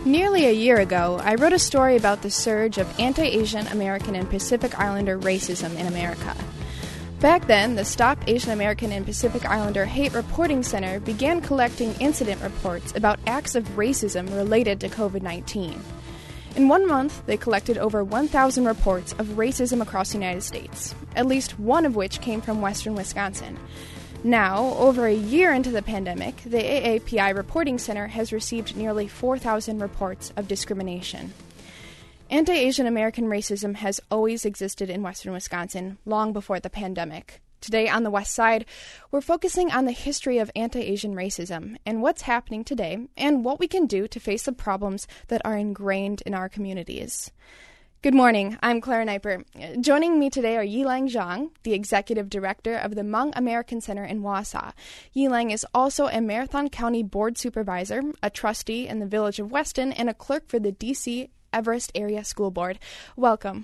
Nearly a year ago, I wrote a story about the surge of anti-Asian American and Pacific Islander racism in America. Back then, the Stop Asian American and Pacific Islander Hate Reporting Center began collecting incident reports about acts of racism related to COVID-19. In 1 month, they collected over 1,000 reports of racism across the United States, at least one of which came from western Wisconsin. Now, over a year into the pandemic, the AAPI Reporting Center has received nearly 4,000 reports of discrimination. Anti-Asian American racism has always existed in western Wisconsin, long before the pandemic. Today on the West Side, we're focusing on the history of anti-Asian racism and what's happening today and what we can do to face the problems that are ingrained in our communities. Good morning, I'm Clara Neiper. Joining me today are Yilang Zhang, the Executive Director of the Hmong American Center in Wausau. Yilang is also a Marathon County Board Supervisor, a trustee in the Village of Weston, and a clerk for the D.C. Everest Area School Board. Welcome.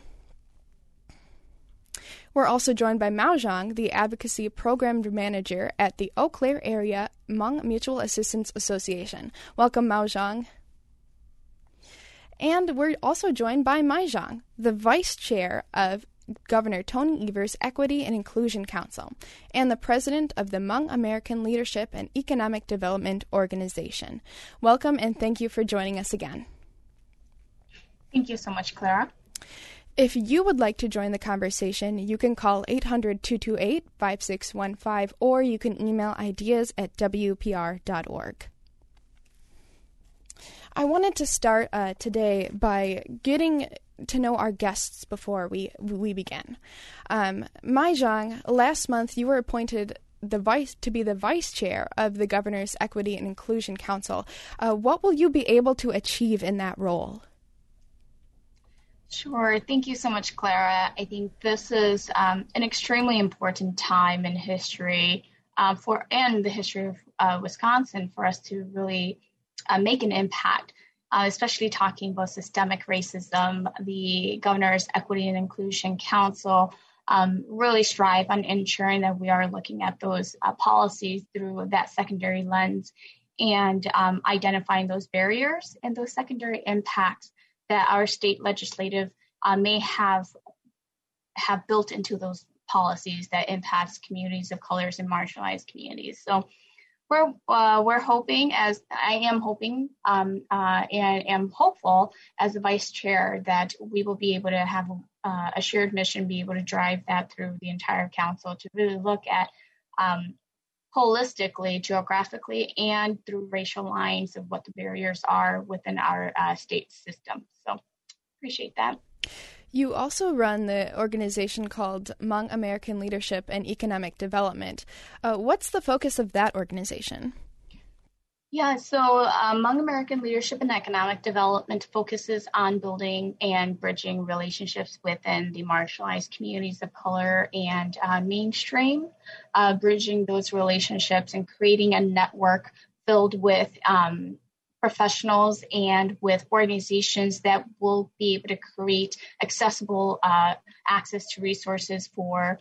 We're also joined by Mao Zhang, the Advocacy Program Manager at the Eau Claire Area Hmong Mutual Assistance Association. Welcome, Mao Zhang. And we're also joined by Mai Zhang, the Vice Chair of Governor Tony Evers' Equity and Inclusion Council, and the President of the Hmong American Leadership and Economic Development Organization. Welcome and thank you for joining us again. Thank you so much, Clara. If you would like to join the conversation, you can call 800-228-5615 or you can email ideas@wpr.org. I wanted to start today by getting to know our guests before we begin. Mai Zhang, last month you were appointed to be the vice chair of the Governor's Equity and Inclusion Council. What will you be able to achieve in that role? Sure. Thank you so much, Clara. I think this is an extremely important time in history and the history of Wisconsin for us to really make an impact, especially talking about systemic racism. The Governor's Equity and Inclusion Council really strive on ensuring that we are looking at those policies through that secondary lens and identifying those barriers and those secondary impacts that our state legislative may have built into those policies that impacts communities of colors and marginalized communities. So we're hoping, as I am hoping, and am hopeful as the vice chair that we will be able to have a shared mission, be able to drive that through the entire council to really look at holistically, geographically, and through racial lines of what the barriers are within our state system. So appreciate that. You also run the organization called Hmong American Leadership and Economic Development. What's the focus of that organization? Yeah, so Hmong American Leadership and Economic Development focuses on building and bridging relationships within the marginalized communities of color and mainstream, bridging those relationships and creating a network filled with professionals and with organizations that will be able to create accessible access to resources for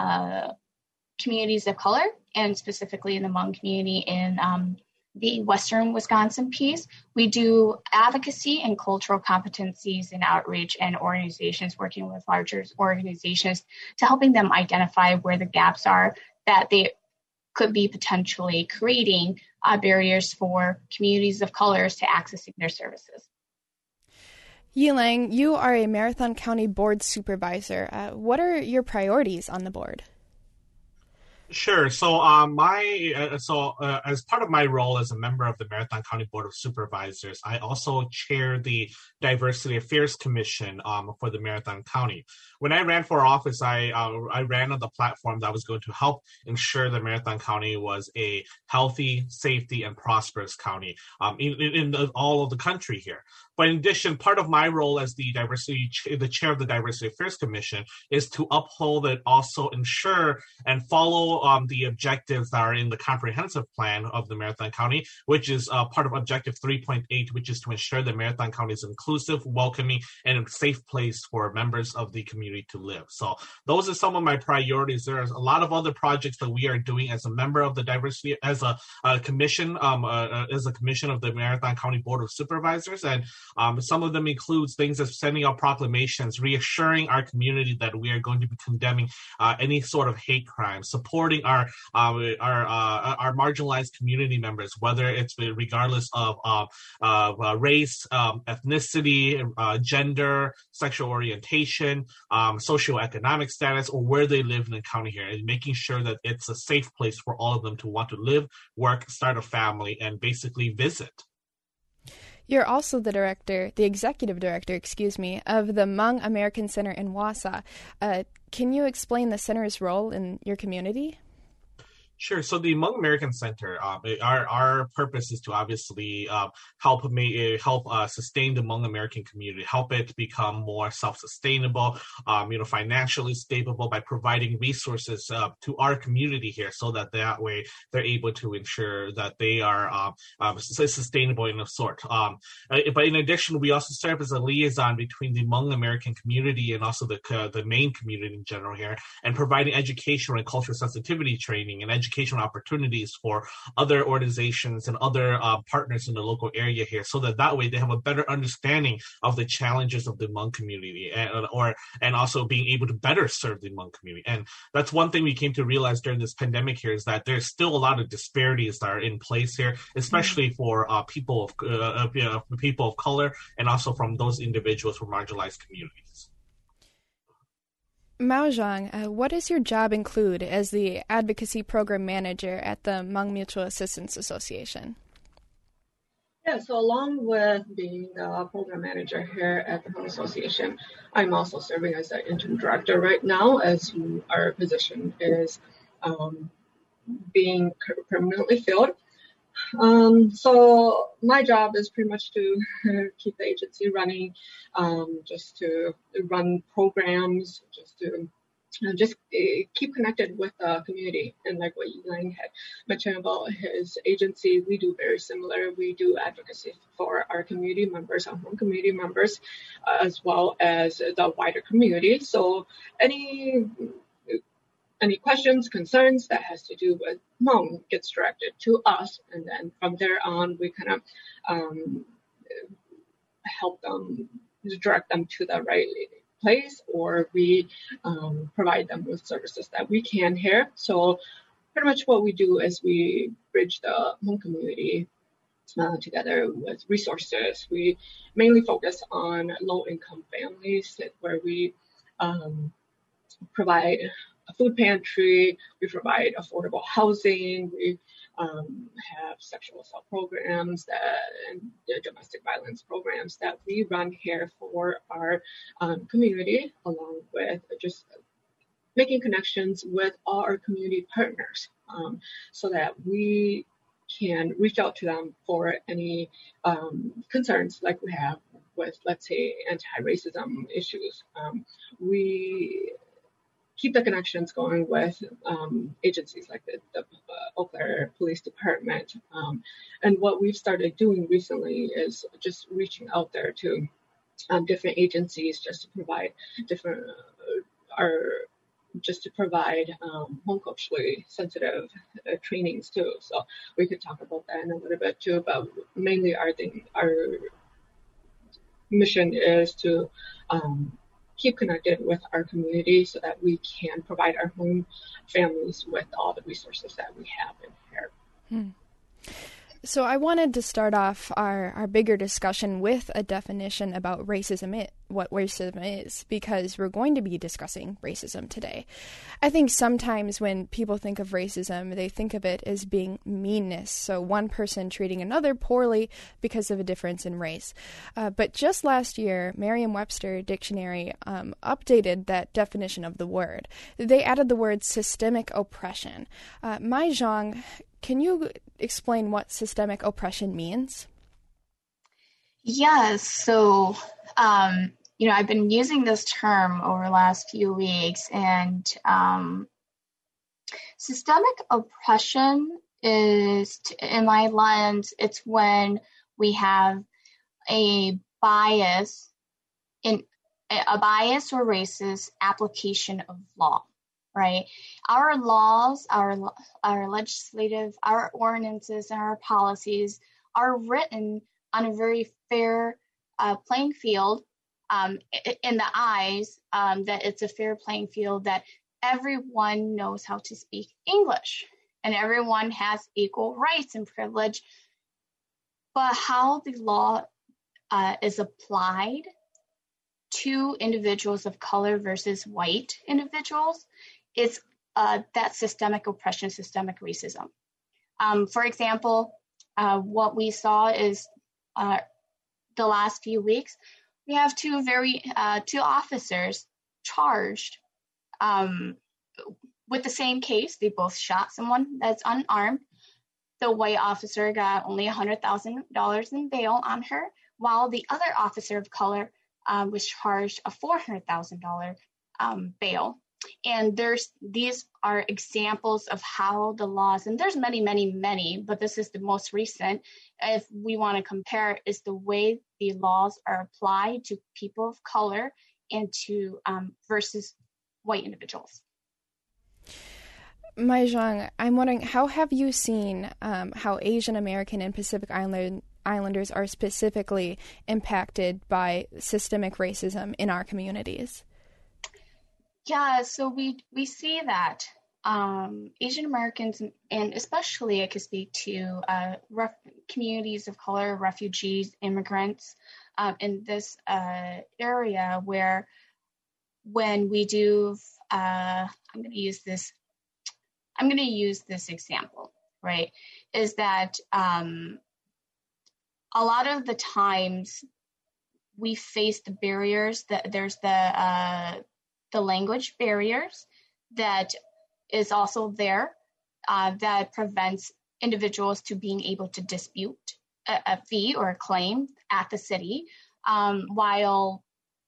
communities of color, and specifically in the Hmong community in the Western Wisconsin piece. We do advocacy and cultural competencies and outreach and organizations working with larger organizations to helping them identify where the gaps are that they could be potentially creating barriers for communities of colors to accessing their services. Yilang, you are a Marathon County Board Supervisor. What are your priorities on the board? Sure. So, as part of my role as a member of the Marathon County Board of Supervisors, I also chair the Diversity Affairs Commission for the Marathon County. When I ran for office, I ran on the platform that was going to help ensure that Marathon County was a healthy, safety, and prosperous county in all of the country here. But in addition, part of my role as the chair of the Diversity Affairs Commission is to uphold and also ensure and follow also the objectives that are in the comprehensive plan of the Marathon County, which is part of Objective 3.8, which is to ensure that Marathon County is inclusive, welcoming, and a safe place for members of the community to live. So those are some of my priorities. There's a lot of other projects that we are doing as a member of the diversity, as a commission of the Marathon County Board of Supervisors, and some of them includes things as sending out proclamations, reassuring our community that we are going to be condemning any sort of hate crime, supporting our marginalized community members, whether it's regardless of race, ethnicity, gender, sexual orientation, socioeconomic status, or where they live in the county here, and making sure that it's a safe place for all of them to want to live, work, start a family, and basically visit. You're also the executive director, of the Hmong American Center in Wausau. Can you explain the center's role in your community? Sure. So the Hmong American Center, our purpose is to obviously help sustain the Hmong American community, help it become more self-sustainable, financially stable by providing resources to our community here, so that way they're able to ensure that they are sustainable in a sort. But in addition, we also serve as a liaison between the Hmong American community and also the main community in general here, and providing educational and cultural sensitivity training and educational opportunities for other organizations and other partners in the local area here, so that way they have a better understanding of the challenges of the Hmong community, and also being able to better serve the Hmong community. And that's one thing we came to realize during this pandemic here, is that there's still a lot of disparities that are in place here, especially for people of color, and also from those individuals from marginalized communities. Mao Zhang, what does your job include as the Advocacy Program Manager at the Hmong Mutual Assistance Association? Yeah, so along with being the Program Manager here at the Hmong Association, I'm also serving as the Interim Director right now, as our position is being permanently filled. So my job is pretty much to keep the agency running, just to run programs, just keep connected with the community. And like what Ylang had mentioned about his agency, we do very similar. We do advocacy for our community members, our Hmong community members, as well as the wider community. So any questions, concerns that has to do with Hmong gets directed to us, and then from there on, we kind of help them, direct them to the right place, or we provide them with services that we can here. So pretty much what we do is we bridge the Hmong community together with resources. We mainly focus on low-income families, where we provide a food pantry, we provide affordable housing, we have sexual assault programs and domestic violence programs that we run here for our community, along with just making connections with all our community partners, so that we can reach out to them for any concerns like we have with, let's say, anti-racism issues. We keep the connections going with agencies like the Eau Claire Police Department. And what we've started doing recently is just reaching out there to different agencies, just to provide Hmong culturally sensitive trainings too. So we could talk about that in a little bit too, but mainly our mission is to keep connected with our community so that we can provide our Hmong families with all the resources that we have in here. So I wanted to start off our bigger discussion with a definition about what racism is, because we're going to be discussing racism today. I think sometimes when people think of racism, they think of it as being meanness, so one person treating another poorly because of a difference in race. But just last year, Merriam-Webster Dictionary updated that definition of the word. They added the word systemic oppression. Mai Zhang, can you explain what systemic oppression means? Yes. So, I've been using this term over the last few weeks, and Systemic oppression is, in my lens, it's when we have a bias or racist application of law, right? Our laws, our legislative, our ordinances, and our policies are written on a very fair playing field, in the eyes that it's a fair playing field, that everyone knows how to speak English and everyone has equal rights and privilege. But how the law is applied to individuals of color versus white individuals is that systemic oppression, systemic racism. For example, what we saw is the last few weeks, we have two officers charged with the same case. They both shot someone that's unarmed. The white officer got only $100,000 in bail on her, while the other officer of color was charged a $400,000 bail. And these are examples of how the laws, and there's many, many, many, but this is the most recent, if we want to compare, is the way the laws are applied to people of color and to versus white individuals. Mai Zhang, I'm wondering, how have you seen how Asian American and Pacific Islanders are specifically impacted by systemic racism in our communities? Yeah, so we see that Asian Americans, and especially I could speak to communities of color, refugees, immigrants in this area, where when we do, I'm going to use this example, right, is that a lot of the times we face the barriers, that there's the language barriers that is also there that prevents individuals to being able to dispute a fee or a claim at the city. While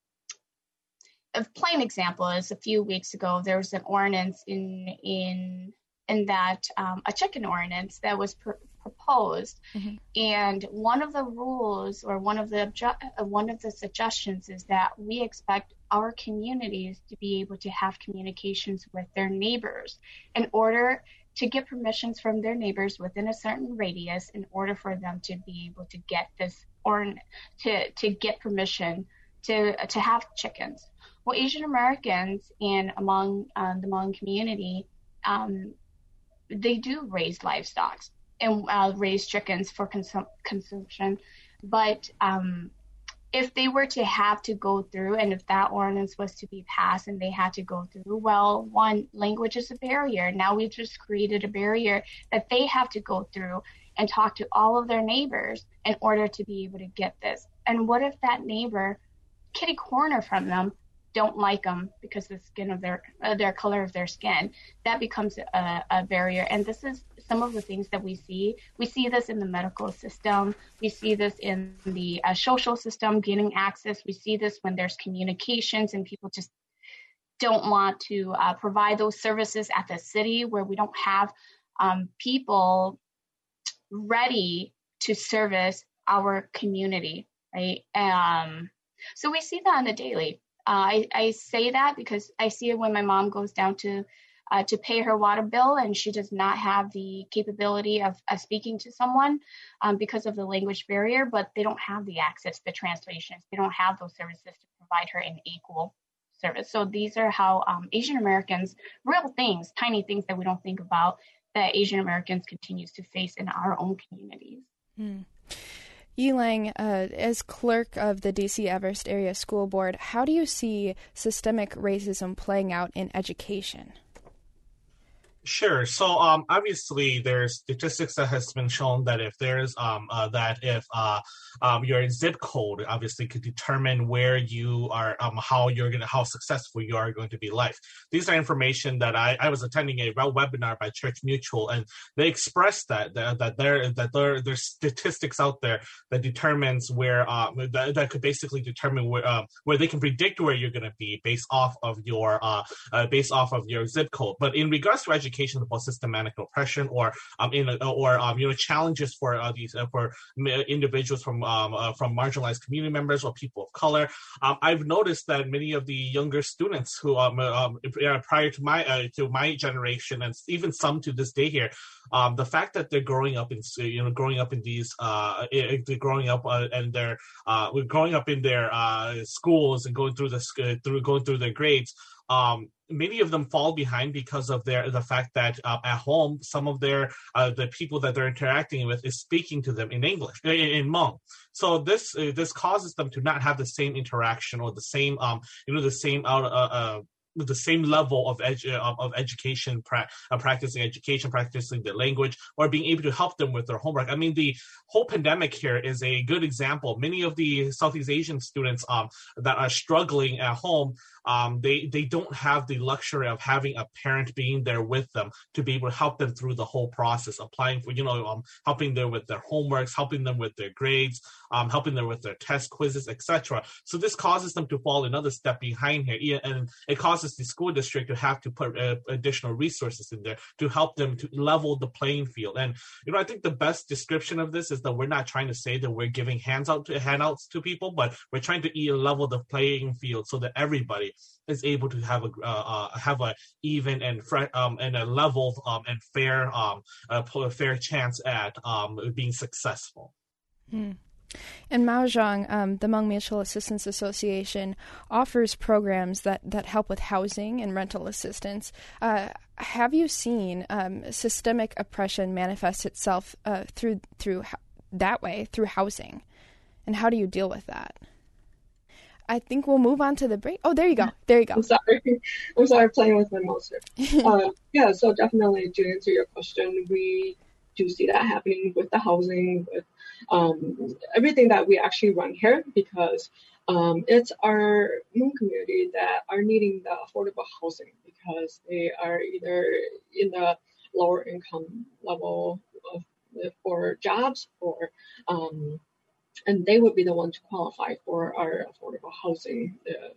a plain example is a few weeks ago, there was an ordinance in that a chicken ordinance that was proposed, mm-hmm. And one of the rules or one of the suggestions is that we expect our communities to be able to have communications with their neighbors in order to get permissions from their neighbors within a certain radius in order for them to be able to get this or to get permission to have chickens. Well, Asian Americans and among the Hmong community, they do raise livestock and raise chickens for consumption, but if they were to have to go through, and if that ordinance was to be passed and they had to go through, well, one, language is a barrier. Now we've just created a barrier that they have to go through and talk to all of their neighbors in order to be able to get this. And what if that neighbor, kitty corner from them, don't like them because the skin of their color of their skin? That becomes a barrier. And this is some of the things that we see. We see this in the medical system. We see this in the social system, getting access. We see this when there's communications and people just don't want to provide those services at the city, where we don't have people ready to service our community, right? So we see that on the daily. I say that because I see it when my mom goes down to pay her water bill, and she does not have the capability of speaking to someone because of the language barrier, but they don't have the access to translations. They don't have those services to provide her an equal service. So these are how Asian Americans, real things, tiny things that we don't think about, that Asian Americans continues to face in our own communities. Yi Lang, as clerk of the D.C. Everest Area School Board, how do you see systemic racism playing out in education? Sure. So obviously there's statistics that has been shown that if there's your zip code obviously could determine where you are, how successful you are going to be in life. These are information that I was attending a webinar by Church Mutual, and they expressed that there's statistics out there that determines where that could basically determine where they can predict where you're going to be based off of your zip code. But in regards to education, education about systematic oppression or challenges for these for individuals from marginalized community members or people of color. I've noticed that many of the younger students who prior to my generation, and even some to this day here, the fact that they're growing up in schools and going through their grades. Many of them fall behind because of the fact that at home, some of the people that they're interacting with is speaking to them in English, in Hmong. So this causes them to not have the same interaction or the same with the same level of education, practicing education, practicing the language, or being able to help them with their homework. I mean, the whole pandemic here is a good example. Many of the Southeast Asian students that are struggling at home, they don't have the luxury of having a parent being there with them to be able to help them through the whole process, applying for, helping them with their homeworks, helping them with their grades, helping them with their test quizzes, etc. So this causes them to fall another step behind here, and it causes the school district to have to put additional resources in there to help them to level the playing field. And I think the best description of this is that we're not trying to say that we're giving handouts to people, but we're trying to level the playing field so that everybody is able to have a even and a level and fair chance at being successful. And Mahjong, the Hmong Mutual Assistance Association, offers programs that help with housing and rental assistance. Have you seen systemic oppression manifest itself through housing? And how do you deal with that? I think we'll move on to the break. Oh, there you go. I'm sorry, playing with my mouse here. Yeah, so definitely to answer your question, we do see that happening with the housing, with everything that we actually run here, because it's our Hmong community that are needing the affordable housing because they are either in the lower income level for jobs or and they would be the one to qualify for our affordable housing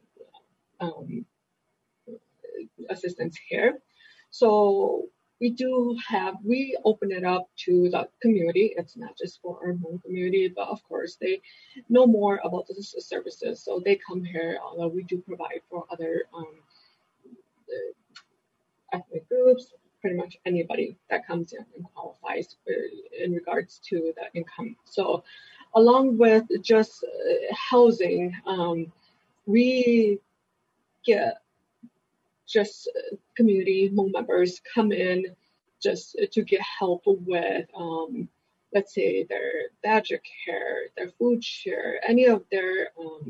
assistance here. So we open it up to the community. It's not just for our Hmong community, but of course they know more about the services. So they come here, although we do provide for other ethnic groups, pretty much anybody that comes in and qualifies in regards to the income. So along with just housing, we get just community Hmong members come in just to get help with, let's say, their badger care, their food share, any of their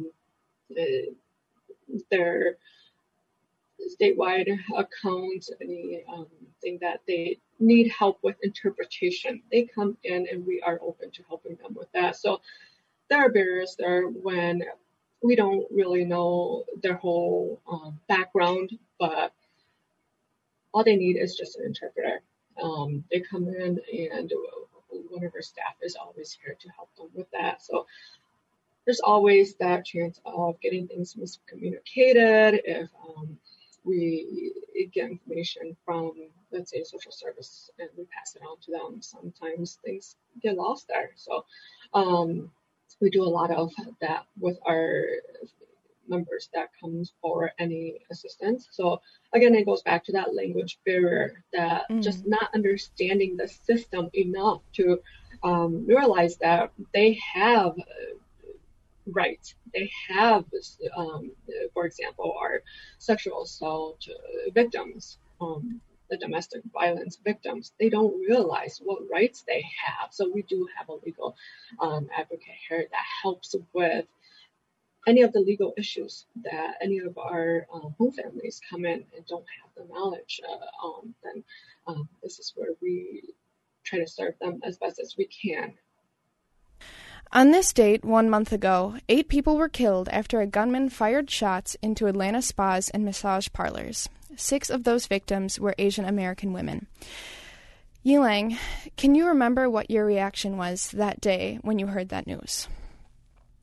statewide accounts, anything that they need help with interpretation. They come in and we are open to helping them with that. So there are barriers there when we don't really know their whole background, but all they need is just an interpreter. They come in and one of our staff is always here to help them with that. So there's always that chance of getting things miscommunicated if we get information from, let's say, social service and we pass it on to them. Sometimes things get lost there. So we do a lot of that with our members that comes for any assistance. So again, it goes back to that language barrier, that just not understanding the system enough to realize that they have rights. They have, for example, our sexual assault victims, the domestic violence victims. They don't realize what rights they have. So we do have a legal advocate here that helps with any of the legal issues that any of our home families come in and don't have the knowledge on. Then this is where we try to serve them as best as we can. On this date, 1 month ago, 8 people were killed after a gunman fired shots into Atlanta spas and massage parlors. 6 of those victims were Asian American women. Yilang, can you remember what your reaction was that day when you heard that news?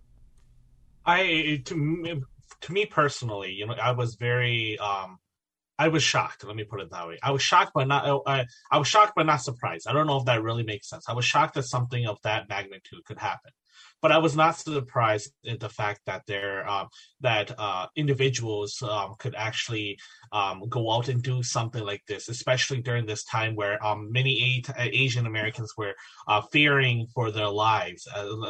To me personally, I was very I was shocked. Let me put it that way. I was shocked, but not. I was shocked, but not surprised. I don't know if that really makes sense. I was shocked that something of that magnitude could happen, but I was not surprised at the fact that individuals could actually go out and do something like this, especially during this time where many Asian Americans were fearing for their lives.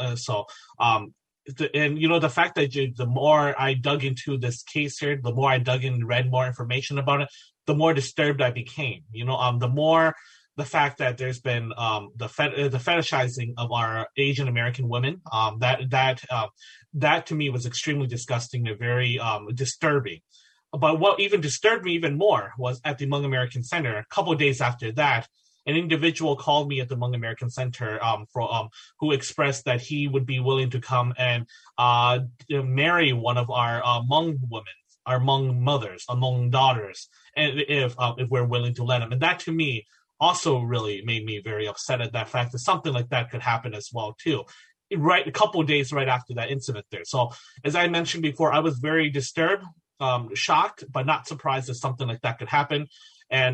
The fact that the more I dug into this case here, the more I dug in and read more information about it, the more disturbed I became. The more the fact that there's been the fetishizing of our Asian American women, that to me was extremely disgusting and very disturbing. But what even disturbed me even more was at the Hmong American Center. A couple of days after that, an individual called me at the Hmong American Center who expressed that he would be willing to come and marry one of our Hmong women, our Hmong mothers, our Hmong daughters, and if we're willing to let him. And that to me also really made me very upset at that fact that something like that could happen as well too. Right, a couple of days right after that incident there. So as I mentioned before, I was very disturbed, shocked, but not surprised that something like that could happen. And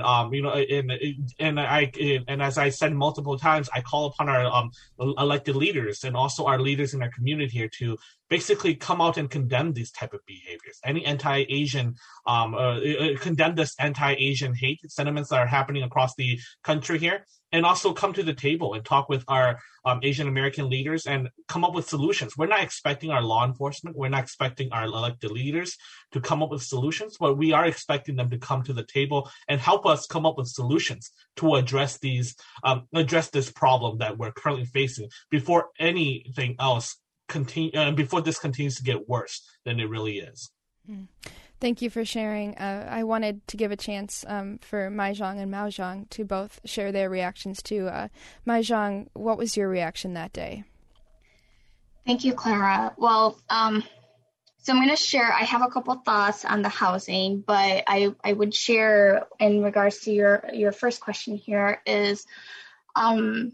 and as I said multiple times, I call upon our elected leaders and also our leaders in our community here to basically come out and condemn these type of behaviors. Any anti-Asian, condemn this anti-Asian hate sentiments that are happening across the country here, and also come to the table and talk with our Asian American leaders and come up with solutions. We're not expecting our law enforcement, we're not expecting our elected leaders to come up with solutions, but we are expecting them to come to the table and help us come up with solutions to address this problem that we're currently facing before anything else before this continues to get worse than it really is. Thank you for sharing. I wanted to give a chance for Mai Zhang and Mao Zhang to both share their reactions too. Mai Zhang, what was your reaction that day? Thank you, Clara. Well, so I'm going to share, I have a couple thoughts on the housing, but I would share in regards to your first question here is I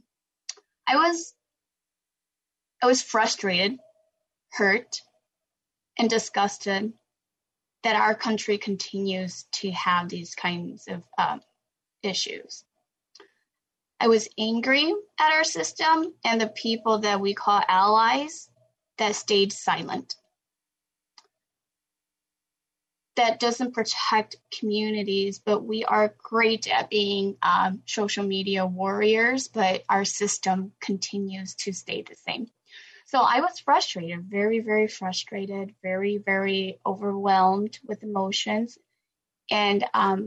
was frustrated, hurt, and disgusted that our country continues to have these kinds of issues. I was angry at our system and the people that we call allies that stayed silent. That doesn't protect communities, but we are great at being social media warriors, but our system continues to stay the same. So I was frustrated, very, very frustrated, very, very overwhelmed with emotions. And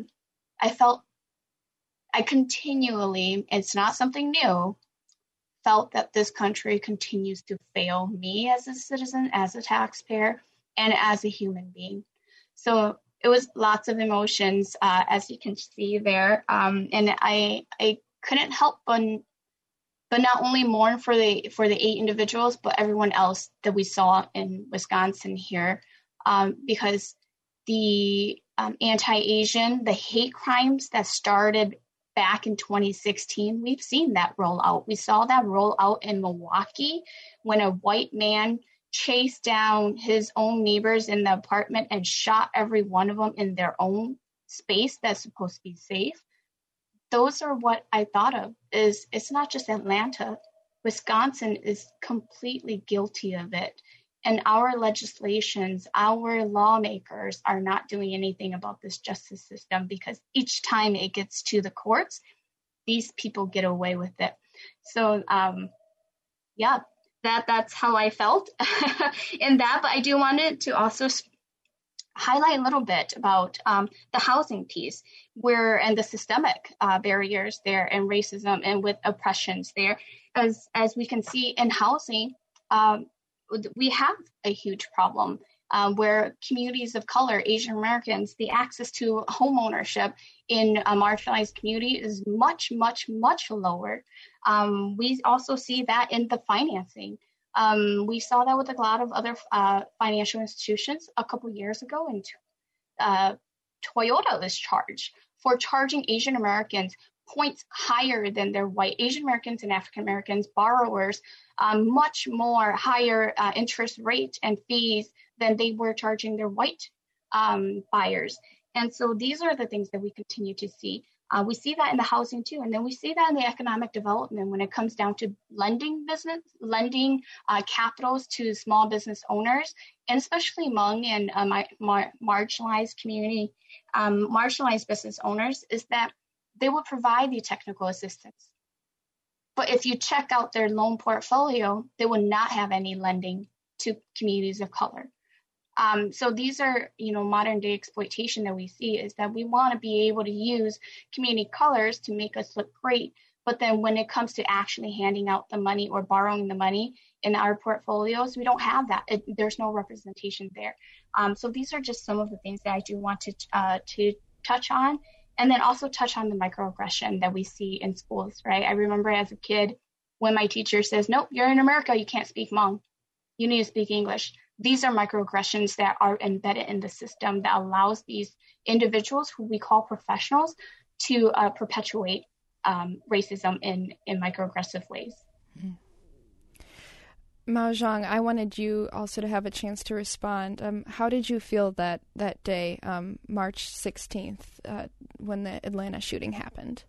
I continually, it's not something new, felt that this country continues to fail me as a citizen, as a taxpayer, and as a human being. So it was lots of emotions, as you can see there. And I couldn't help but not only mourn for the 8 individuals, but everyone else that we saw in Wisconsin here, because the anti-Asian, the hate crimes that started back in 2016, we've seen that roll out. We saw that roll out in Milwaukee when a white man chased down his own neighbors in the apartment and shot every one of them in their own space that's supposed to be safe. Those are what I thought of. It's not just Atlanta. Wisconsin is completely guilty of it. And our legislations, our lawmakers are not doing anything about this justice system because each time it gets to the courts, these people get away with it. So, that's how I felt in that. But I do want to also highlight a little bit about the housing piece and the systemic barriers there and racism and with oppressions there. As we can see in housing, we have a huge problem where communities of color, Asian Americans, the access to home ownership in a marginalized community is much, much, much lower. We also see that in the financing. We saw that with a lot of other financial institutions a couple years ago, and Toyota was charged for charging Asian Americans points higher than their white Asian Americans and African Americans borrowers, much more higher interest rate and fees than they were charging their white buyers. And so these are the things that we continue to see. We see that in the housing too, and then we see that in the economic development when it comes down to lending capitals to small business owners, and especially Hmong and marginalized community, marginalized business owners, is that they will provide the technical assistance. But if you check out their loan portfolio, they will not have any lending to communities of color. So these are, modern day exploitation that we see, is that we want to be able to use community colors to make us look great. But then when it comes to actually handing out the money or borrowing the money in our portfolios, we don't have that. There's no representation there. So these are just some of the things that I do want to touch on. And then also touch on the microaggression that we see in schools, right? I remember as a kid when my teacher says, nope, you're in America, you can't speak Hmong. You need to speak English. These are microaggressions that are embedded in the system that allows these individuals, who we call professionals, to perpetuate racism in microaggressive ways. Mm-hmm. Mao Zhang, I wanted you also to have a chance to respond. How did you feel that day, March 16th, when the Atlanta shooting happened?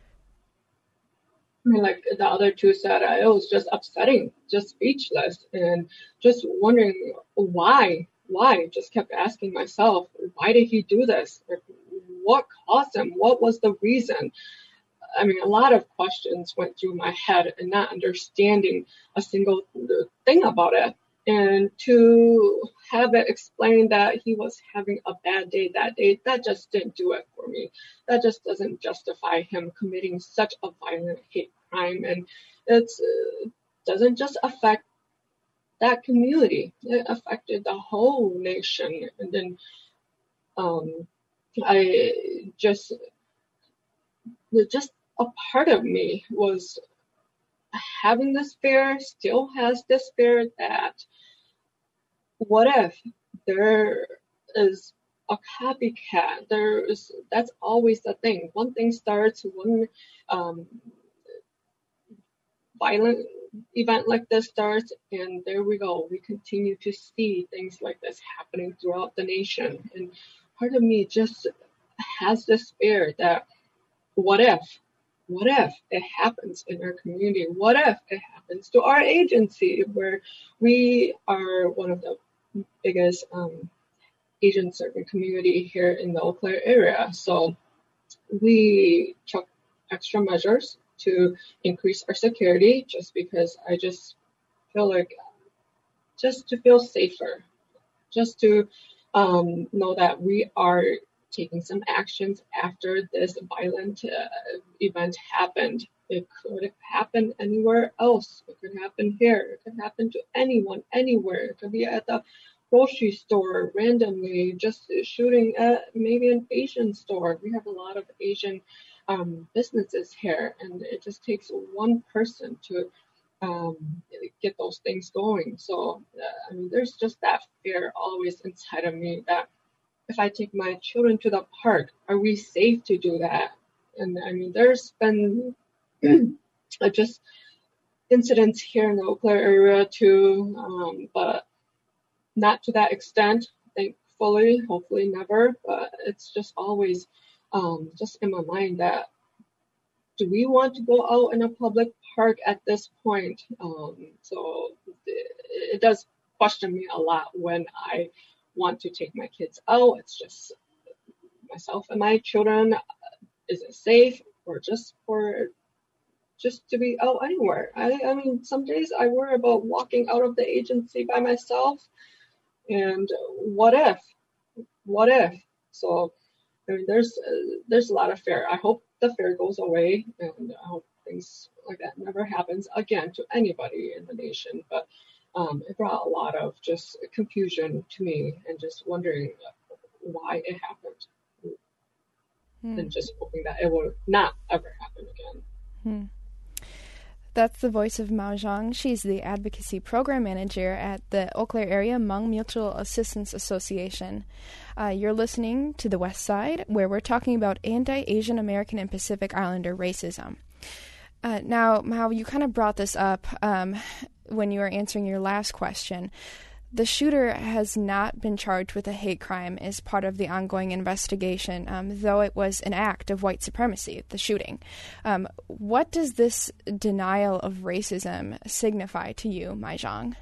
I mean, like the other two said, it was just upsetting, just speechless, and just wondering why. Just kept asking myself, why did he do this? What caused him? What was the reason? I mean, a lot of questions went through my head and not understanding a single thing about it. And to have it explained that he was having a bad day that day, that just didn't do it for me. That just doesn't justify him committing such a violent hate crime. And it doesn't just affect that community. It affected the whole nation. And then a part of me was having this fear, still has this fear that what if there is a copycat? That's always the thing. One thing starts, one violent event like this starts, and there we go. We continue to see things like this happening throughout the nation. And part of me just has this fear that what if it happens in our community? What if it happens to our agency, where we are one of the biggest Asian serving community here in the Eau Claire area? So we took extra measures to increase our security, just because I just feel like, just to feel safer, just to know that we are taking some actions after this violent event happened. It could happen anywhere else. It could happen here. It could happen to anyone, anywhere. It could be at the grocery store randomly, just shooting at maybe an Asian store. We have a lot of Asian businesses here, and it just takes one person to get those things going. So, I mean, there's just that fear always inside of me that if I take my children to the park, are we safe to do that? And I mean, there's been just incidents here in the Eau Claire area too, but not to that extent, thankfully, hopefully never, but it's just always just in my mind that, do we want to go out in a public park at this point? So it does question me a lot when I want to take my kids out. It's just myself and my children. Is it safe, or just to be out anywhere? I mean, some days I worry about walking out of the agency by myself, and what if? So I mean, there's a lot of fear. I hope the fear goes away, and I hope things like that never happens again to anybody in the nation. But it brought a lot of just confusion to me, and just wondering why it happened, and just hoping that it will not ever happen again. That's the voice of Mao Zhang. She's the Advocacy Program Manager at the Eau Claire Area Hmong Mutual Assistance Association. You're listening to The West Side, where we're talking about anti-Asian American and Pacific Islander racism. Now, Mao, you kind of brought this up when you were answering your last question. The shooter has not been charged with a hate crime as part of the ongoing investigation, though it was an act of white supremacy, the shooting. What does this denial of racism signify to you, Mai Zhang?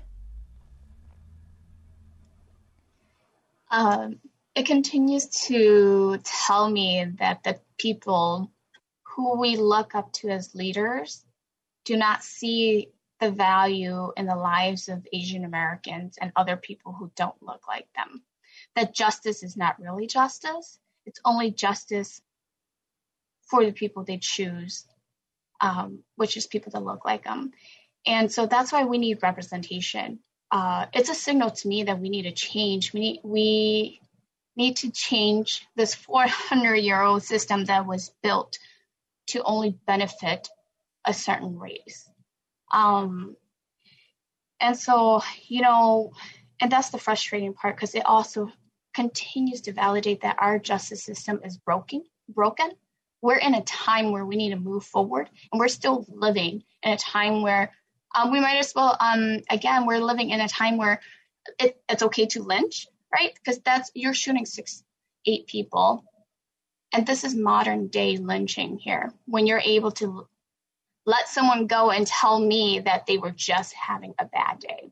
It continues to tell me that the people who we look up to as leaders do not see the value in the lives of Asian Americans and other people who don't look like them. That justice is not really justice. It's only justice for the people they choose, which is people that look like them. And so that's why we need representation. It's a signal to me that we need to change. We need to change this 400-year-old system that was built to only benefit a certain race. And so, and that's the frustrating part, because it also continues to validate that our justice system is broken. We're in a time where we need to move forward, and we're still living in a time where we might as well, again, we're living in a time where it's okay to lynch, right? Because you're shooting 6-8 people. And this is modern day lynching here, when you're able to let someone go and tell me that they were just having a bad day.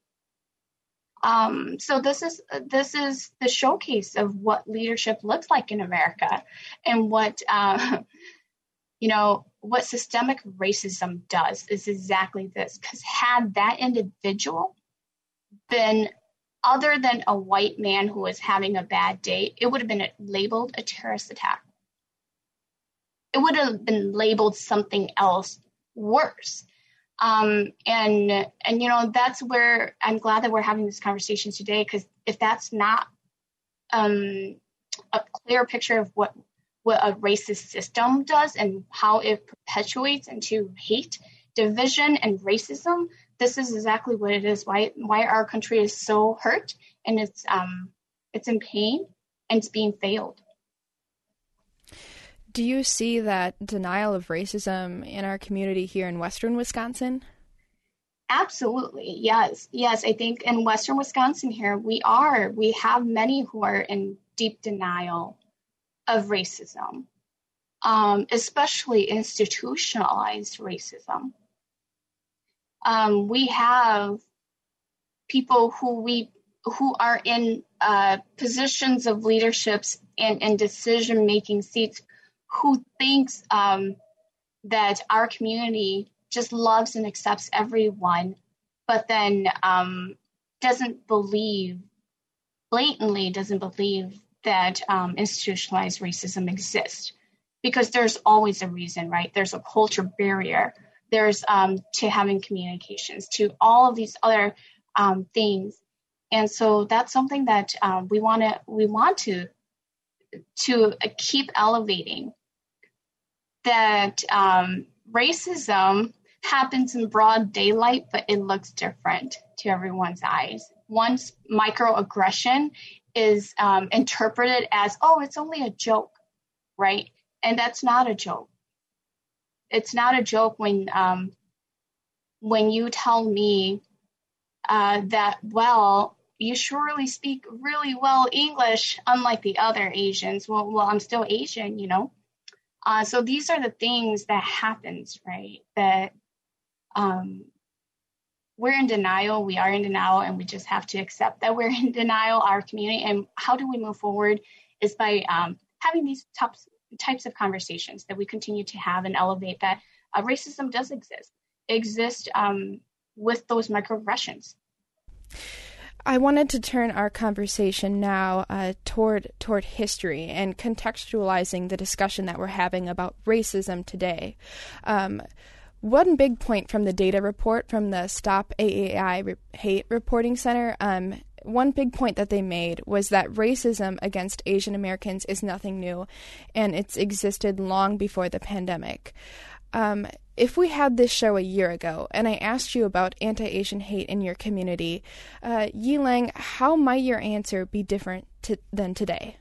So this is the showcase of what leadership looks like in America, and what what systemic racism does is exactly this. Because had that individual been other than a white man who was having a bad day, it would have been labeled a terrorist attack. It would have been labeled something else worse. And that's where I'm glad that we're having this conversation today, because if that's not a clear picture of what a racist system does and how it perpetuates into hate, division, and racism, this is exactly what it is. Why our country is so hurt, and it's in pain, and it's being failed. Do you see that denial of racism in our community here in Western Wisconsin? Absolutely, yes. I think in Western Wisconsin here, we have many who are in deep denial of racism, especially institutionalized racism. We have people who are in positions of leaderships and decision-making seats, who thinks that our community just loves and accepts everyone, but then blatantly doesn't believe that institutionalized racism exists, because there's always a reason, right? There's a culture barrier. There's to having communications, to all of these other things. And so that's something that we want to keep elevating, that racism happens in broad daylight, but it looks different to everyone's eyes. Once microaggression is interpreted as, oh, it's only a joke, right? And that's not a joke. It's not a joke when you tell me that, well, you surely speak really well English, unlike the other Asians. Well, I'm still Asian, So these are the things that happens, right? That we're in denial. We are in denial, and we just have to accept that we're in denial, our community. And how do we move forward is by having these types of conversations that we continue to have and elevate, that racism does exist with those microaggressions. I wanted to turn our conversation now toward history and contextualizing the discussion that we're having about racism today. One big point from the data report from the Stop AAI Hate Reporting Center, one big point that they made was that racism against Asian Americans is nothing new, and it's existed long before the pandemic. If we had this show a year ago and I asked you about anti-Asian hate in your community, Yi Lang, how might your answer be different than today?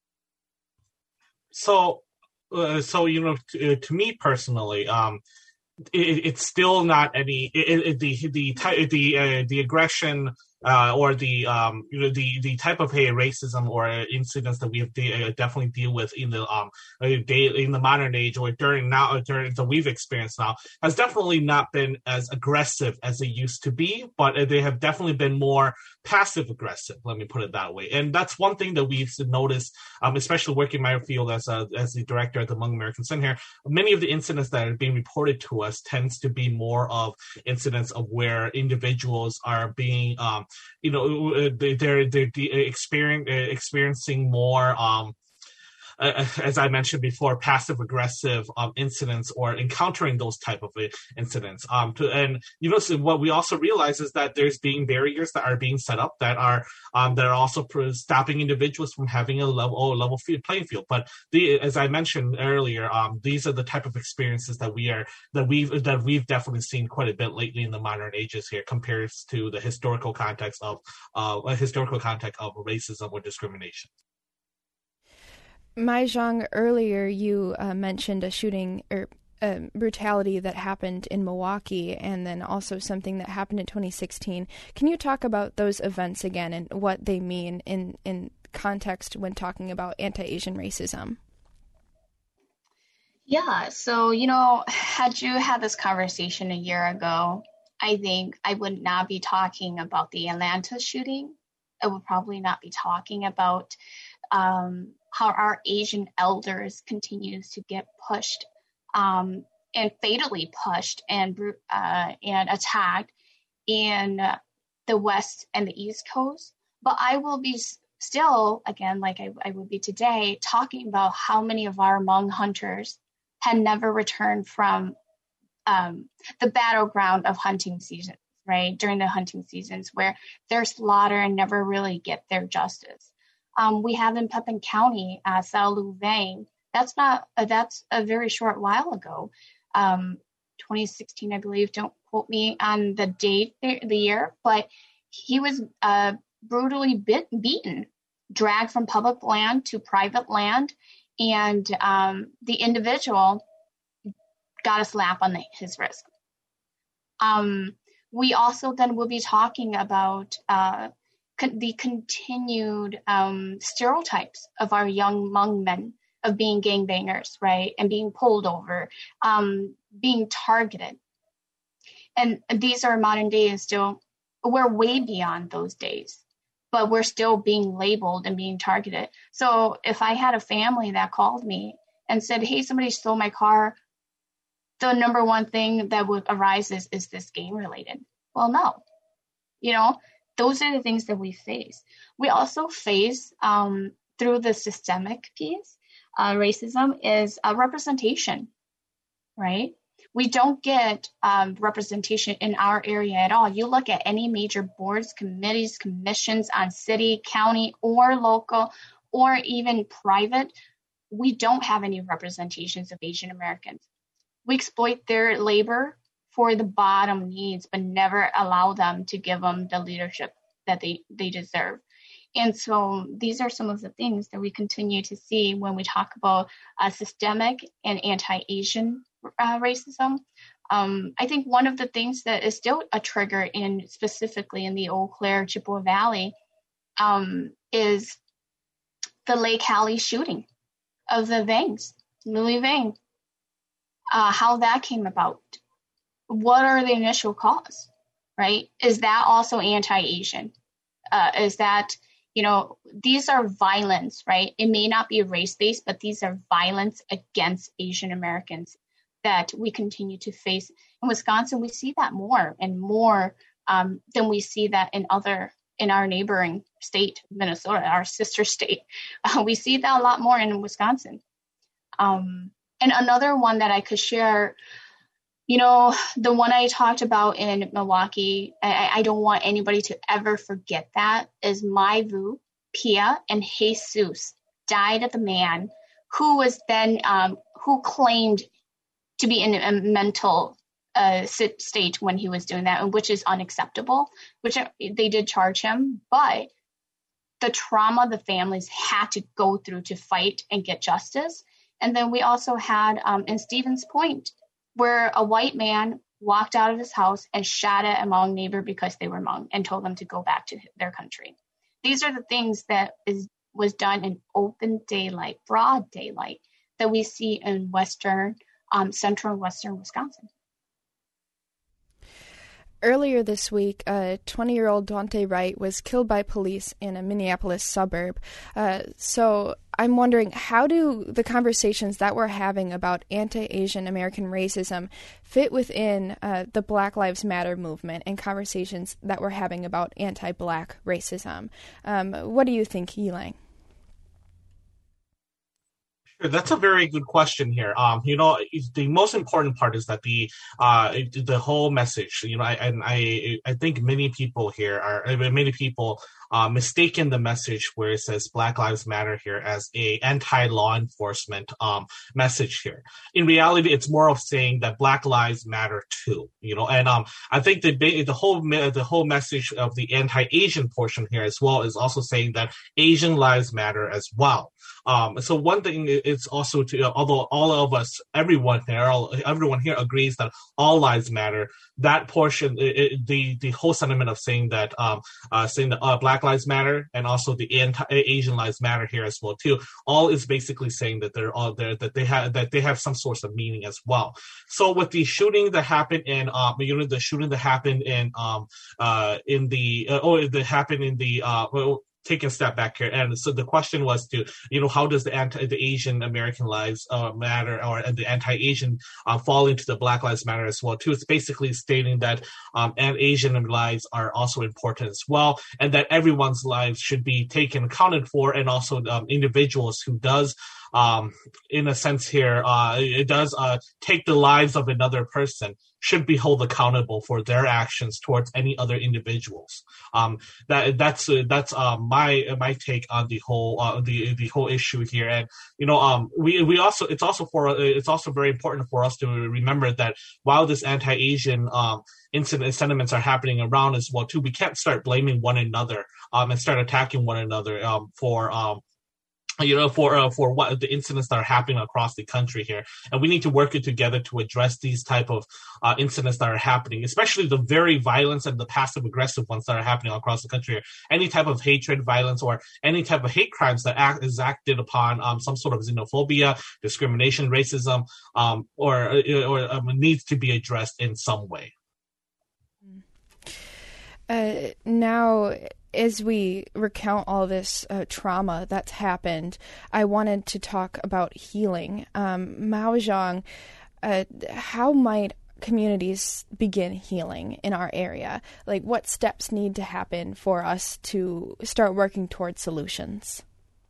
So to me personally, it's still not any the aggression or the the type of racism or incidents that we have definitely deal with in the in the modern age or during that we've experienced now has definitely not been as aggressive as they used to be, but they have definitely been more passive aggressive. Let me put it that way, and that's one thing that we've noticed, especially working my field as the director at the Hmong American Center here. Many of the incidents that are being reported to us tends to be more of incidents of where individuals are being they're experiencing more as I mentioned before, passive aggressive incidents or encountering those type of incidents. So what we also realize is that there's being barriers that are being set up that are also stopping individuals from having a level playing field. But as I mentioned earlier, these are the type of experiences that we've definitely seen quite a bit lately in the modern ages here, compared to the historical context of racism or discrimination. Mai Zhang, earlier you mentioned a shooting or brutality that happened in Milwaukee, and then also something that happened in 2016. Can you talk about those events again and what they mean in context when talking about anti-Asian racism? Yeah, so, had you had this conversation a year ago, I think I would not be talking about the Atlanta shooting. I would probably not be talking about how our Asian elders continues to get pushed and fatally pushed and attacked in the West and the East Coast. But I will be still, again, like I would be today, talking about how many of our Hmong hunters had never returned from the battleground of hunting season, right? During the hunting seasons where they're slaughtered and never really get their justice. We have in Pepin County, Sao Lu Vang. That's a very short while ago, 2016, I believe. Don't quote me on the date, the year, but he was brutally beaten, dragged from public land to private land, and the individual got a slap on his wrist. We also then will be talking about the continued stereotypes of our young Hmong men of being gangbangers, right? And being pulled over, being targeted. And these are modern days still, we're way beyond those days, but we're still being labeled and being targeted. So if I had a family that called me and said, hey, somebody stole my car, the number one thing that would arise is this gang related? Well, no, those are the things that we face. We also face, through the systemic piece, racism is a representation, right? We don't get representation in our area at all. You look at any major boards, committees, commissions on city, county, or local, or even private, we don't have any representations of Asian Americans. We exploit their labor for the bottom needs, but never allow them to give them the leadership that they deserve. And so these are some of the things that we continue to see when we talk about systemic and anti-Asian racism. I think one of the things that is still a trigger specifically in the Eau Claire, Chippewa Valley, is the Lake Hallie shooting of the Vangs, Louis Vang. How that came about. What are the initial cause, right? Is that also anti-Asian? Is that, these are violence, right? It may not be race-based, but these are violence against Asian Americans that we continue to face. In Wisconsin, we see that more and more than we see that in our neighboring state, Minnesota, our sister state. We see that a lot more in Wisconsin. And another one that I could share, the one I talked about in Milwaukee, I don't want anybody to ever forget that, is Mai Vu, Pia, and Jesus died of the man who was then, who claimed to be in a mental state when he was doing that, which is unacceptable, which they did charge him, but the trauma the families had to go through to fight and get justice. And then we also had in Stevens Point, where a white man walked out of his house and shot at a Hmong neighbor because they were Hmong and told them to go back to their country. These are the things that was done in open daylight, broad daylight, that we see in central and western Wisconsin. Earlier this week, 20-year-old Daunte Wright was killed by police in a Minneapolis suburb. So I'm wondering, how do the conversations that we're having about anti-Asian American racism fit within the Black Lives Matter movement and conversations that we're having about anti-Black racism? What do you think, Yilang? That's a very good question here. The most important part is that the whole message. I think many people mistaken the message where it says Black Lives Matter here as a anti-law enforcement message here. In reality, it's more of saying that Black lives matter too. And I think the whole message of the anti-Asian portion here as well is also saying that Asian lives matter as well. So one thing is also although all of us, everyone here agrees that all lives matter, that portion, the whole sentiment of saying that Black lives matter and also the anti-Asian lives matter here as well too, all is basically saying that they're all there, that they have some sort of meaning as well. So with the shooting that happened take a step back here. And so the question was how does the Asian American lives matter, or the anti-Asian fall into the Black Lives Matter as well too? It's basically stating that and Asian lives are also important as well, and that everyone's lives should be taken accounted for, and also individuals who does in a sense here, it does take the lives of another person should be held accountable for their actions towards any other individuals. That's my take on the whole issue here. And it's also very important for us to remember that while this anti-Asian sentiments are happening around as well too, we can't start blaming one another and start attacking one another for what the incidents that are happening across the country here. And we need to work together to address these type of incidents that are happening, especially the very violence and the passive aggressive ones that are happening across the country here. Any type of hatred, violence, or any type of hate crimes that is acted upon some sort of xenophobia, discrimination, racism, or needs to be addressed in some way. Now, as we recount all this trauma that's happened, I wanted to talk about healing. Mao Zhang, how might communities begin healing in our area? Like, what steps need to happen for us to start working towards solutions?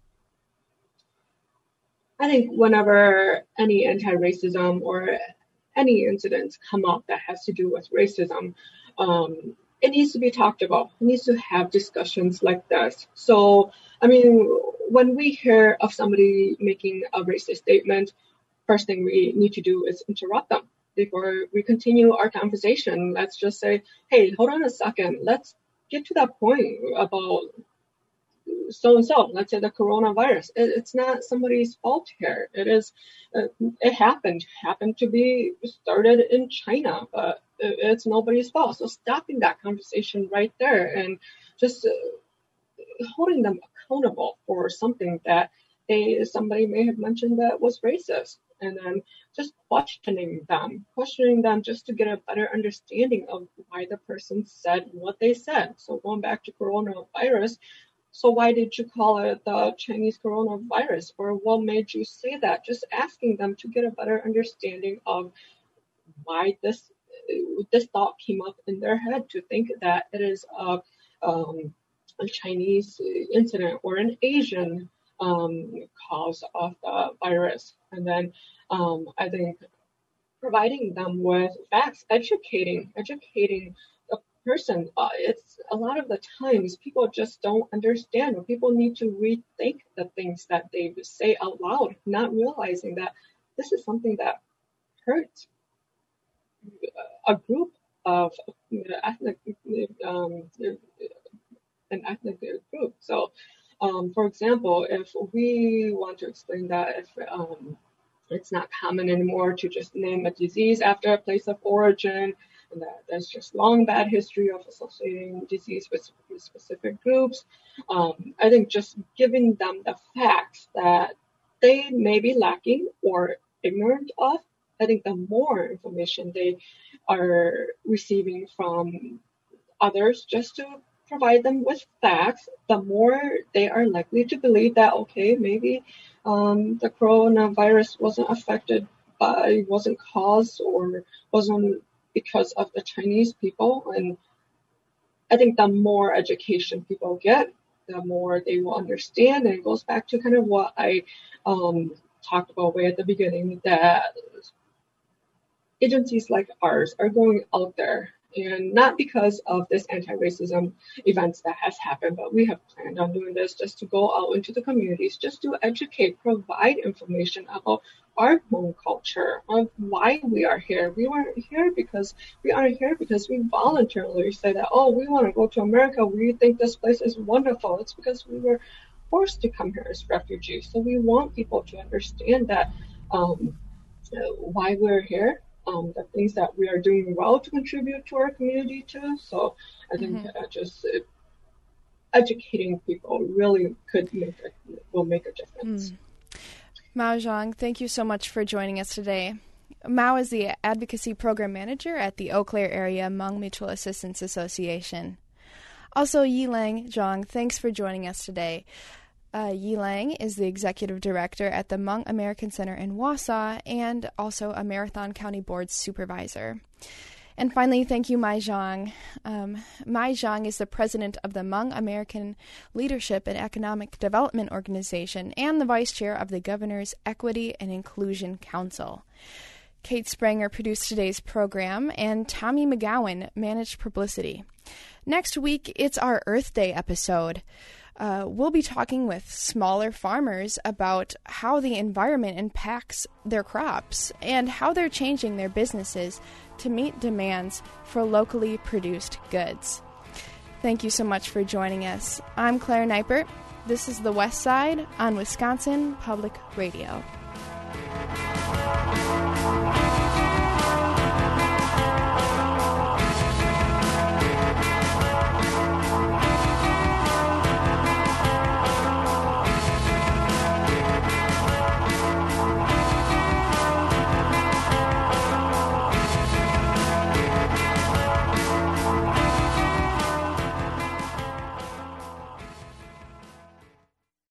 I think whenever any anti-racism or any incidents come up that has to do with racism, it needs to be talked about. It needs to have discussions like this. So, when we hear of somebody making a racist statement, first thing we need to do is interrupt them before we continue our conversation. Let's just say, hey, hold on a second. Let's get to that point about so-and-so. Let's say the coronavirus. It's not somebody's fault here. It happened to be started in China, but it's nobody's fault. So stopping that conversation right there and just holding them accountable for something that somebody may have mentioned that was racist, and then just questioning them just to get a better understanding of why the person said what they said. So going back to coronavirus, so why did you call it the Chinese coronavirus, or what made you say that? Just asking them to get a better understanding of why this thought came up in their head to think that it is a Chinese incident or an Asian cause of the virus. And then I think providing them with facts, educating the person. It's a lot of the times people just don't understand, or people need to rethink the things that they say out loud, not realizing that this is something that hurts a group of an ethnic group. So, for example, if we want to explain that, It's not common anymore to just name a disease after a place of origin. And there's just long bad history of associating disease with specific groups. I think just giving them the facts that they may be lacking or ignorant of, I think the more information they are receiving from others just to provide them with facts, the more they are likely to believe that, okay, maybe the coronavirus wasn't caused or wasn't because of the Chinese people. And I think the more education people get, the more they will understand. And it goes back to kind of what I talked about way at the beginning, that agencies like ours are going out there, and not because of this anti-racism events that has happened, but we have planned on doing this just to go out into the communities, just to educate, provide information about our Hmong culture, of why we are here. We aren't here because we voluntarily say that, oh, we want to go to America. We think this place is wonderful. It's because we were forced to come here as refugees. So we want people to understand that why we're here. The things that we are doing well to contribute to our community too. So I think just educating people really will make a difference. Mao Zhang, thank you so much for joining us today. Mao is the Advocacy Program Manager at the Eau Claire Area Hmong Mutual Assistance Association. Also, Yilang Zhang, thanks for joining us today. Yilang is the Executive Director at the Hmong American Center in Wausau and also a Marathon County Board Supervisor. And finally, thank you, Mai Zhang. Mai Zhang is the President of the Hmong American Leadership and Economic Development Organization and the Vice Chair of the Governor's Equity and Inclusion Council. Kate Spranger produced today's program, and Tommy McGowan managed publicity. Next week, it's our Earth Day episode. We'll be talking with smaller farmers about how the environment impacts their crops and how they're changing their businesses to meet demands for locally produced goods. Thank you so much for joining us. I'm Claire Neipert. This is The West Side on Wisconsin Public Radio.